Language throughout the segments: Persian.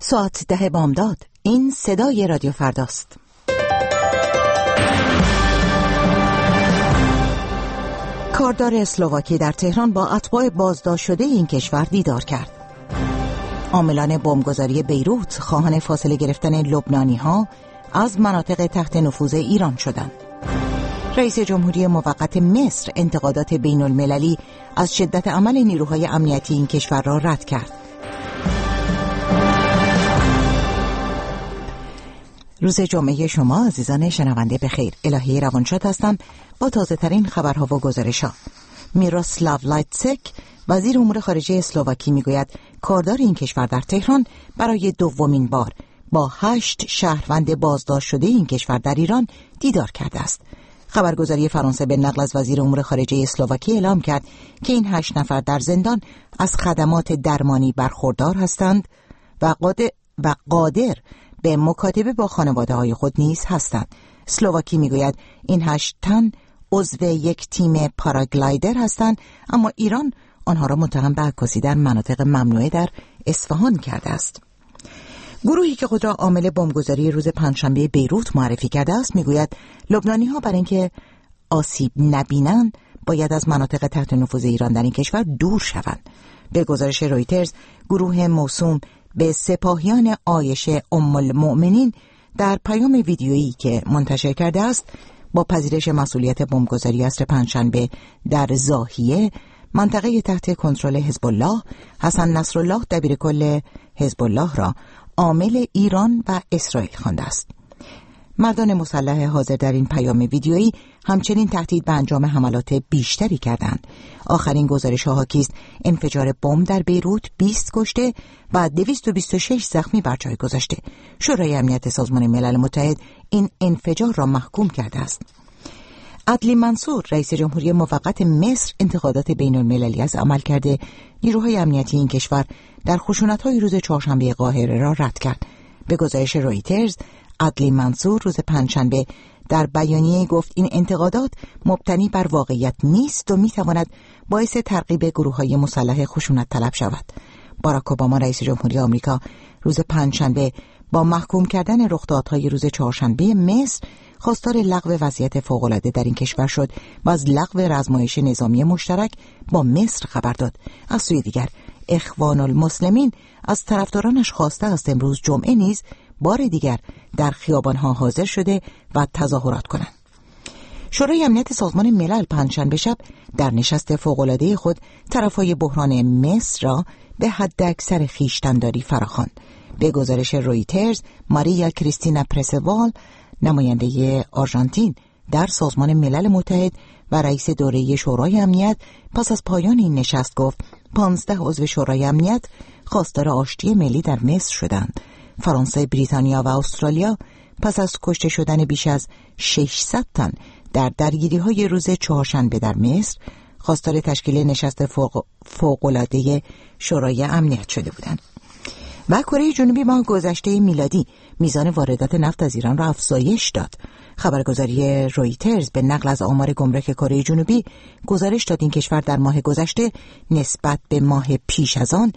ساعت 10 بامداد. این صدای رادیو فرداست. کاردار اسلواکی در تهران با اتباع بازداشت شده این کشور دیدار کرد. عاملان بمبگذاری بیروت خواهان فاصله گرفتن لبنانی‌ها از مناطق تحت نفوذ ایران شدند. رئیس جمهوری موقت مصر انتقادات بین المللی از شدت عمل نیروهای امنیتی این کشور را رد کرد. روز جمعه شما عزیزان شنونده بخیر. الهی روانشاد هستم با تازه ترین خبرها و گزارش‌ها. میروسلاو لایتسک وزیر امور خارجه اسلواکی میگوید کاردار این کشور در تهران برای دومین بار با 8 شهروند بازداشت شده این کشور در ایران دیدار کرده است. خبرگزاری فرانسه به نقل از وزیر امور خارجه اسلواکی اعلام کرد که این 8 نفر در زندان از خدمات درمانی برخوردار هستند و قادر به مکاتبه با خانواده‌های خود نیز هستند. اسلواکی میگوید این 8 تن عضو یک تیم پاراگلایدر هستند، اما ایران آنها را متهم به عکاسی در مناطق ممنوعه در اصفهان کرده است. گروهی که خود را عامل بمبگذاری روز پنجشنبه بیروت معرفی کرده است میگوید لبنانی‌ها برای اینکه آسیب نبینند باید از مناطق تحت نفوذ ایران در این کشور دور شوند. به گزارش رویترز، گروه موسوم به سپاهیان عایشه ام المؤمنین در پیام ویدیویی که منتشر کرده است با پذیرش مسئولیت بمبگذاری عصر پنجشنبه در ضاحیه، منطقه تحت کنترل حزب الله، حسن نصرالله دبیرکل حزب الله را عامل ایران و اسرائیل خوانده است. مردان مسلح حاضر در این پیام ویدیویی همچنین تهدید به انجام حملات بیشتری کردند. آخرین گزارش‌ها حاکی است انفجار بمب در بیروت 20 کشته و 226 زخمی بر جای گذاشته. شورای امنیت سازمان ملل متحد این انفجار را محکوم کرده است. عدلی منصور رئیس جمهوری موقت مصر انتقادات بین المللی از عملکرد نیروهای امنیتی این کشور در خشونت‌های روز چهارشنبه قاهره را رد کرد. به گزارش رویترز، عدلی منصور روز پنجشنبه در بیانیه گفت این انتقادات مبتنی بر واقعیت نیست و میتواند باعث ترغیب گروه‌های مسلح خشونت طلب شود. باراک اوباما رئیس جمهوری آمریکا روز پنجشنبه با محکوم کردن رخدادهای روز چهارشنبه مصر خواستار لغو وضعیت فوق‌العاده در این کشور شد و از لغو رزمایش نظامی مشترک با مصر خبر داد. از سوی دیگر اخوان المسلمین از طرفدارانش خواسته است امروز جمعه نیز بار دیگر در خیابان‌ها حاضر شده و تظاهرات کنند. شورای امنیت سازمان ملل پنجشنبه شب در نشست فوق‌العاده خود طرفای بحران مصر را به حداکثر خویشتن‌داری فراخواند. به گزارش رویترز، ماریا کریستینا پرسوال نماینده آرژانتین در سازمان ملل متحد و رئیس دوره شورای امنیت پس از پایان این نشست گفت 15 عضو شورای امنیت خواستار آشتی ملی در مصر شدند. فرانسه، بریتانیا و استرالیا پس از کشته شدن بیش از 600 تن در درگیری‌های روز چهارشنبه در مصر خواستار تشکیل نشست فوق‌العاده شورای امنیت شده بودند. و کره جنوبی ماه گذشته میلادی میزان واردات نفت از ایران را افزایش داد. خبرگزاری رویترز به نقل از آمار گمرک کره جنوبی گزارش داد این کشور در ماه گذشته نسبت به ماه پیش از آن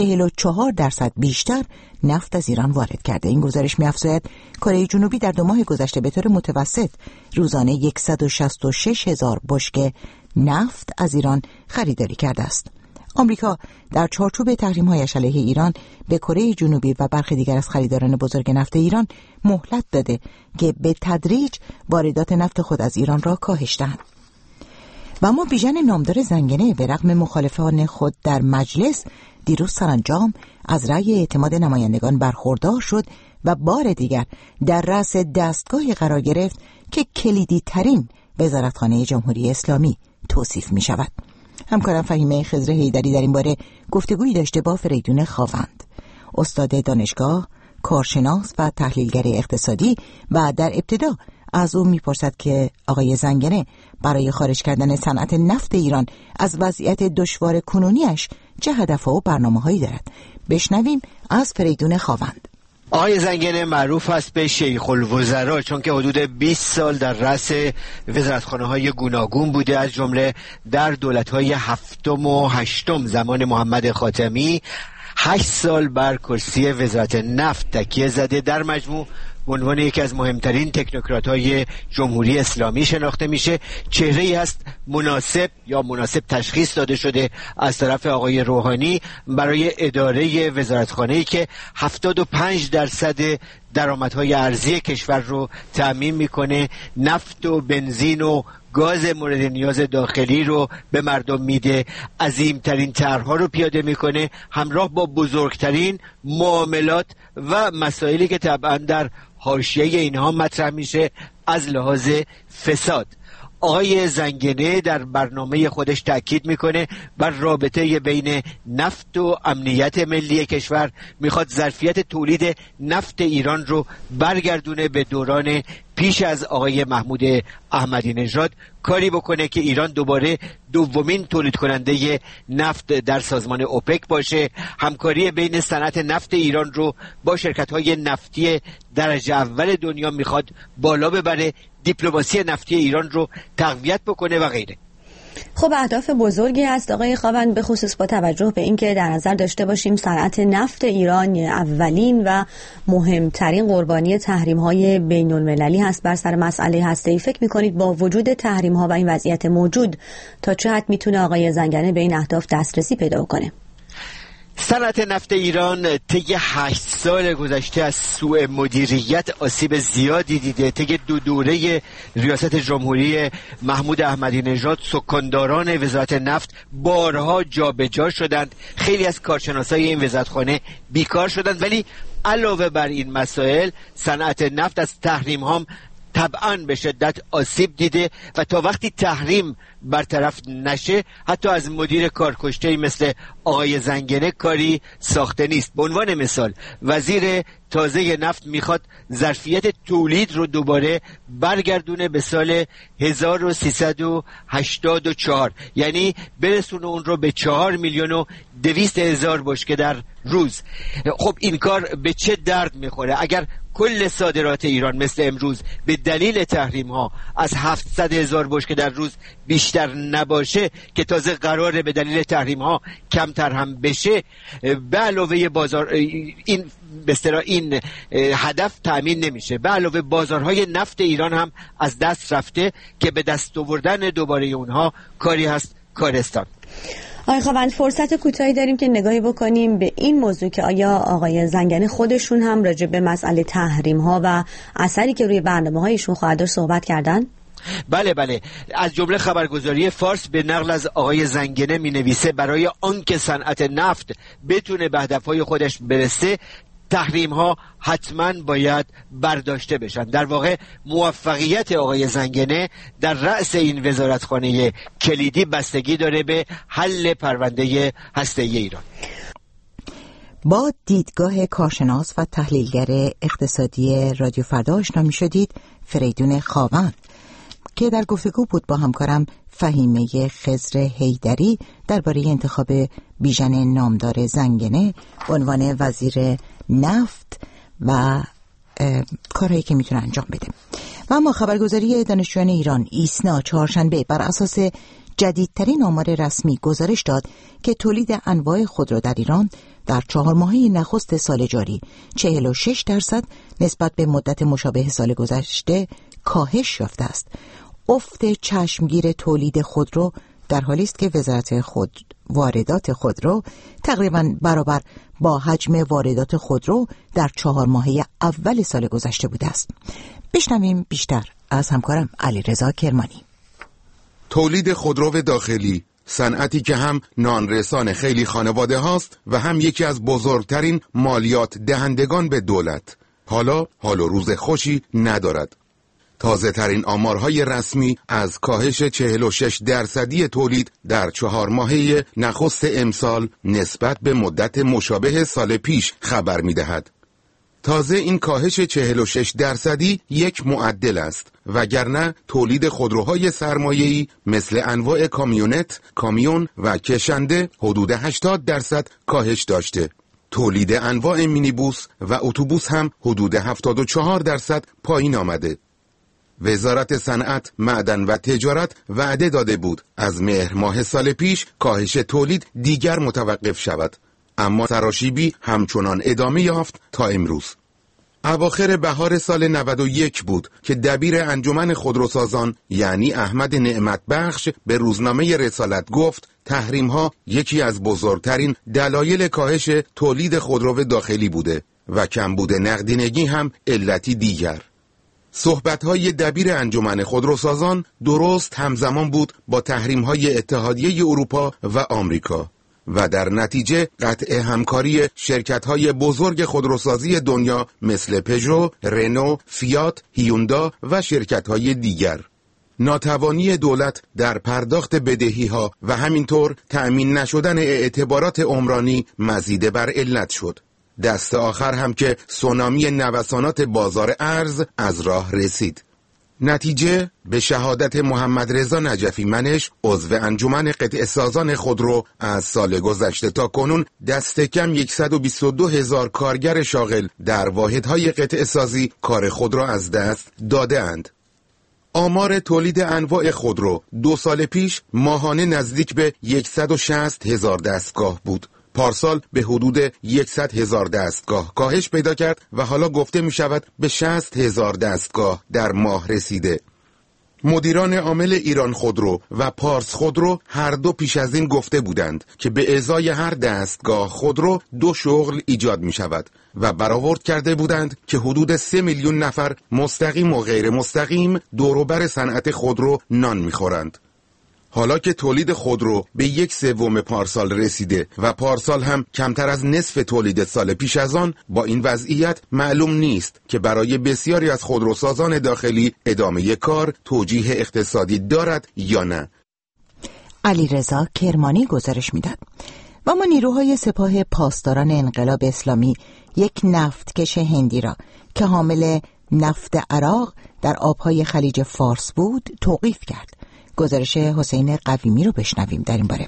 44% بیشتر نفت از ایران وارد کرده. این گزارش می‌افزاید کره جنوبی در 2 ماه گذشته به طور متوسط روزانه 166,000 بشکه نفت از ایران خریداری کرده است. آمریکا در چارچوب تحریم‌هایش علیه ایران به کره جنوبی و برخی دیگر از خریداران بزرگ نفت ایران مهلت داده که به تدریج واردات نفت خود از ایران را کاهش دهند. و اما بیژن نامدار زنگنه به رغم مخالفان خود در مجلس دیروز سرانجام از رأی اعتماد نمایندگان برخوردار شد و بار دیگر در رأس دستگاهی قرار گرفت که کلیدی ترین وزارتخانه جمهوری اسلامی توصیف می شود. همکارم فهیمه خضر حیدری در این باره گفتگویی داشته با فریدون خاوند، استاد دانشگاه، کارشناس و تحلیلگر اقتصادی، و در ابتدا از او میپرسد که آقای زنگنه برای خارج کردن صنعت نفت ایران از وضعیت دشوار کنونیش چه هدفها و برنامه‌هایی دارد. بشنویم از فریدون خاوند. آقای زنگنه معروف است به شیخ الوزراء، چون که حدود 20 سال در رأس وزارتخانه‌های گوناگون بوده، از جمله در دولت‌های هفتم و هشتم زمان محمد خاتمی، 8 سال بر کرسی وزارت نفت تکیه زده. در مجموع به عنوان یکی از مهمترین تکنوکرات‌های جمهوری اسلامی شناخته میشه. چهره‌ای هست مناسب تشخیص داده شده از طرف آقای روحانی برای اداره وزارتخانه‌ای که 75% درآمدهای ارزی کشور رو تأمین میکنه، نفت و بنزین و گاز مورد نیاز داخلی رو به مردم میده، عظیمترین طرح‌ها رو پیاده میکنه، همراه با بزرگترین معاملات و مسائلی که طبعا در حاشیه اینها مطرح میشه از لحاظ فساد. آقای زنگنه در برنامه خودش تأکید میکنه بر رابطه بین نفت و امنیت ملی کشور. میخواد ظرفیت تولید نفت ایران رو برگردونه به دوران پیش از آقای محمود احمدی نژاد، کاری بکنه که ایران دوباره دومین تولید کننده نفت در سازمان اوپک باشه. همکاری بین صنعت نفت ایران رو با شرکت‌های نفتی درجه اول دنیا میخواد بالا ببره، دیپلماسی نفتی ایران رو تقویت بکنه و غیره. خب اهداف بزرگی هست آقای خاوند، به خصوص با توجه به اینکه در نظر داشته باشیم صنعت نفت ایران اولین و مهمترین قربانی تحریم‌های بین‌المللی هست بر سر مسئله هسته‌ای. فکر می‌کنید با وجود تحریم‌ها و این وضعیت موجود تا چه حد میتونه آقای زنگنه به این اهداف دسترسی پیدا کنه؟ صنعت نفت ایران طی 8 سال گذشته از سوء مدیریت آسیب زیادی دیده. طی 2 دوره ریاست جمهوری محمود احمدی نژاد سکانداران وزارت نفت بارها جابجا شدند، خیلی از کارشناسای این وزارتخانه بیکار شدند. ولی علاوه بر این مسائل صنعت نفت از تحریم هم طبعاً به شدت آسیب دیده و تا وقتی تحریم برطرف نشه حتی از مدیر کارکشته‌ای مثل آقای زنگنه کاری ساخته نیست. به عنوان مثال وزیر تازه نفت میخواد ظرفیت تولید رو دوباره برگردونه به سال 1384، یعنی برسونه اون رو به 4,200,000 بشکه در روز. خب این کار به چه درد میخوره؟ اگر کل صادرات ایران مثل امروز به دلیل تحریم ها از 700,000 بشکه در روز بیشتر نباشه که تازه قراره به دلیل تحریم ها کمتر هم بشه، به علاوه بازار این به اصطلاح این هدف تأمین نمیشه. به علاوه بازارهای نفت ایران هم از دست رفته که به دست آوردن دوباره اونها کاری هست کارستان. آقای خاوند فرصت کوتاهی داریم که نگاهی بکنیم به این موضوع که آیا آقای زنگنه خودشون هم راجع به مسئله تحریم ها و اثری که روی برنامه هایشون خواهد داشت صحبت کردن؟ بله، از جمله خبرگزاری فارس به نقل از آقای زنگنه می نویسه برای آنکه صنعت نفت بتونه به هدفهای خودش برسه تحریم ها حتما باید برداشته بشن. در واقع موفقیت آقای زنگنه در رأس این وزارتخانه کلیدی بستگی داره به حل پرونده هسته‌ای ایران. با دیدگاه کارشناس و تحلیلگر اقتصادی رادیو فردا آشنا می‌شدید، فریدون خاوند، که در گفتگو بود با همکارم فهیمه خضر حیدری درباره انتخاب بیژن نامدار زنگنه به عنوان وزیر نفت و کارهایی که میتونه انجام بده. و اما خبرگزاری دانشجویان ایران ایسنا چهارشنبه بر اساس جدیدترین آمار رسمی گزارش داد که تولید انواع خودرو در ایران در 4 ماهه نخست سال جاری 46% نسبت به مدت مشابه سال گذشته کاهش یافته است. افت چشمگیر تولید خودرو در حالی است که وزارت واردات خودرو تقریباً برابر با حجم واردات خودرو در 4 ماهه اول سال گذشته بوده است. بشنویم بیشتر از همکارم علیرضا کرمانی. تولید خودرو داخلی، صنعتی که هم نانرسان خیلی خانواده هاست و هم یکی از بزرگترین مالیات دهندگان به دولت، حالا حال و روز خوشی ندارد. تازه ترین آمارهای رسمی از کاهش 46% تولید در 4 ماهه نخست امسال نسبت به مدت مشابه سال پیش خبر می دهد. تازه این کاهش 46% یک معدل است، وگرنه تولید خودروهای سرمایه‌ای مثل انواع کامیونت، کامیون و کشنده حدود 80% کاهش داشته. تولید انواع مینیبوس و اتوبوس هم حدود 74% پایین آمده. وزارت صنعت، معدن و تجارت وعده داده بود از مهر ماه سال پیش کاهش تولید دیگر متوقف شود، اما سراشیبی همچنان ادامه یافت تا امروز. اواخر بهار سال 91 بود که دبیر انجمن خودروسازان یعنی احمد نعمت بخش به روزنامه رسالت گفت تحریم‌ها یکی از بزرگترین دلایل کاهش تولید خودرو داخلی بوده و کمبود نقدینگی هم علتی دیگر. صحبت‌های دبیر انجمن خودروسازان درست همزمان بود با تحریم‌های اتحادیه اروپا و آمریکا و در نتیجه قطع همکاری شرکت‌های بزرگ خودروسازی دنیا مثل پژو، رنو، فیات، هیوندا و شرکت‌های دیگر. ناتوانی دولت در پرداخت بدهی‌ها و همینطور تأمین نشدن اعتبارات عمرانی مزید بر علت شد. دست آخر هم که سونامی نوسانات بازار ارز از راه رسید. نتیجه به شهادت محمد رضا نجفی منش عضو انجمن قطع سازان خودرو از سال گذشته تا کنون دست کم 122,000 کارگر شاغل در واحدهای قطع سازی کار خود را از دست داده اند. آمار تولید انواع خودرو 2 سال پیش ماهانه نزدیک به 160,000 دستگاه بود. پارسال به حدود 100,000 دستگاه کاهش پیدا کرد و حالا گفته می شود به 60,000 دستگاه در ماه رسیده. مدیران عامل ایران خودرو و پارس خودرو هر دو پیش از این گفته بودند که به ازای هر دستگاه خودرو 2 شغل ایجاد می شود و برآورد کرده بودند که حدود 3 میلیون نفر مستقیم و غیر مستقیم دوروبر صنعت خودرو نان می خورند. حالا که تولید خودرو به 1/3 پارسال رسیده و پارسال هم کمتر از نصف تولید سال پیش از آن، با این وضعیت معلوم نیست که برای بسیاری از خودروسازان داخلی ادامه کار توجیه اقتصادی دارد یا نه. علیرضا کرمانی گزارش میداد. و ما نیروهای سپاه پاسداران انقلاب اسلامی یک نفتکش هندی را که حامل نفت عراق در آبهای خلیج فارس بود توقیف کرد. گزارش حسین قویمی رو بشنویم در این باره.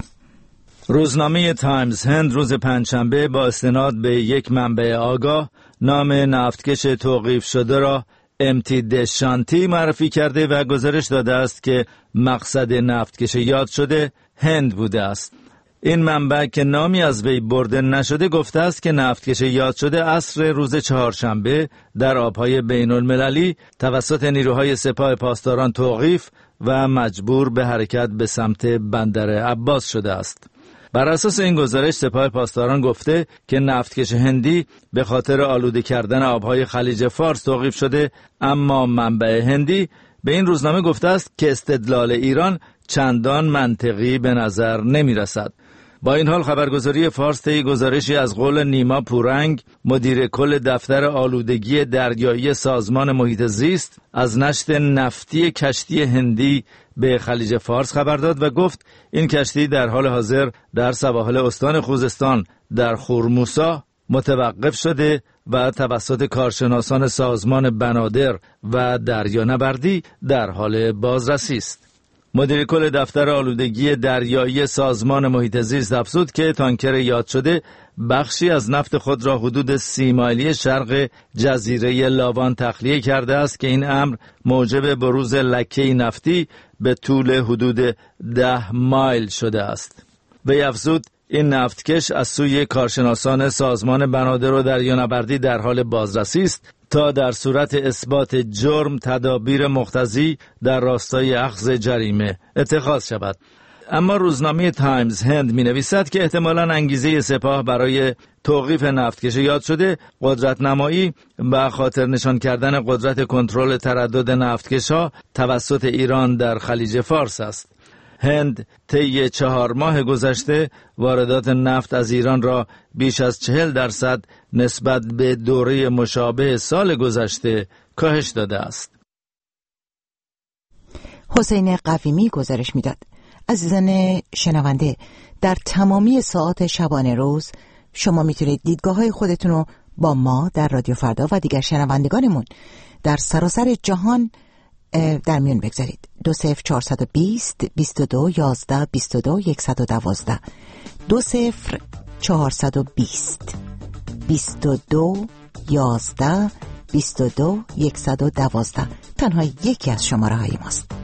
روزنامه تایمز هند روز پنجشنبه با استناد به یک منبع آگاه نام نفتکش توقیف شده را امتی دشانتی معرفی کرده و گزارش داده است که مقصد نفتکش یاد شده هند بوده است. این منبع که نامی از وی برده نشده گفته است که نفتکش یاد شده عصر روز چهارشنبه در آبهای بین المللی توسط نیروهای سپاه پاسداران توقیف و مجبور به حرکت به سمت بندر عباس شده است. بر اساس این گزارش سپاه پاسداران گفته که نفتکش هندی به خاطر آلوده کردن آبهای خلیج فارس توقیف شده، اما منبع هندی به این روزنامه گفته است که استدلال ایران چندان منطقی به نظر نمی رسد. با این حال خبرگزاری فارس طی گزارشی از قول نیما پورنگ مدیر کل دفتر آلودگی دریایی سازمان محیط زیست از نشت نفتی کشتی هندی به خلیج فارس خبر داد و گفت این کشتی در حال حاضر در سواحل استان خوزستان در خرموسا متوقف شده و توسط کارشناسان سازمان بنادر و دریانوردی در حال بازرسی است. مدیر کل دفتر آلودگی دریایی سازمان محیط زیست افزود که تانکر یاد شده بخشی از نفت خود را حدود 30 مایلی شرق جزیره لاوان تخلیه کرده است که این امر موجب بروز لکه نفتی به طول حدود 10 مایل شده است. وی افزود این نفتکش از سوی کارشناسان سازمان بنادر و دریانوردی در حال بازرسی است تا در صورت اثبات جرم تدابیر مقتضی در راستای اخذ جریمه اتخاذ شود. اما روزنامه تایمز هند می نویسد که احتمالاً انگیزه سپاه برای توقیف نفتکش یاد شده قدرت نمایی و خاطر نشان کردن قدرت کنترل تردد نفتکش‌ها توسط ایران در خلیج فارس است. هند طی 4 ماه گذشته واردات نفت از ایران را بیش از 40% نسبت به دوره مشابه سال گذشته کاهش داده است. حسین قویمی گزارش میداد. عزیزان شنونده، در تمامی ساعات شبانه روز شما میتونید دیدگاه‌های خودتون رو با ما در رادیو فردا و دیگر شنوندگانمون در سراسر جهان در میون بگذارید. 20420 22 11 22 112 20420 22 11 22 112 تنها یکی از شماره های ماست.